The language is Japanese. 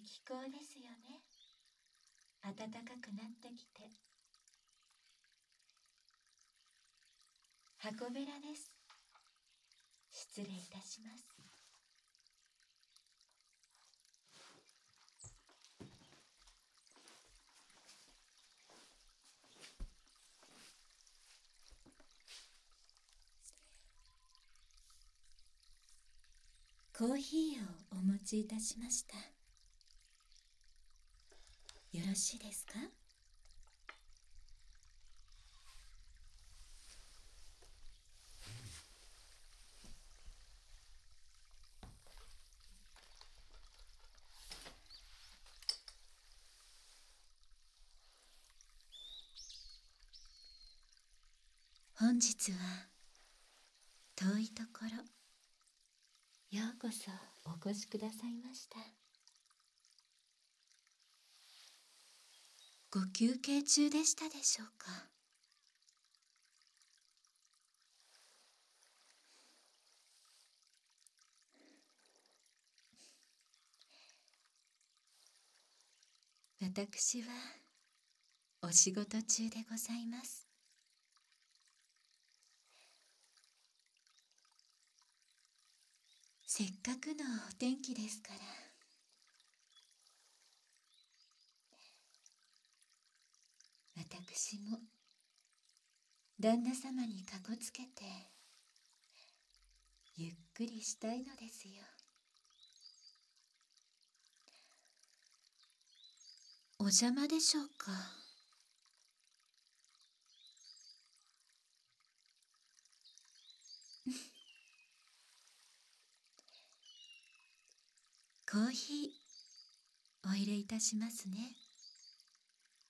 気候ですよね。暖かくなってきて。箱べらです。失礼いたします。コーヒーをお持ちいたしました。よろしいですか？本日は遠いところようこそお越しくださいました。ご休憩中でしたでしょうか？私はお仕事中でございます。せっかくのお天気ですから、私も旦那様にかこつけてゆっくりしたいのですよ。お邪魔でしょうか？コーヒーお入れいたしますね。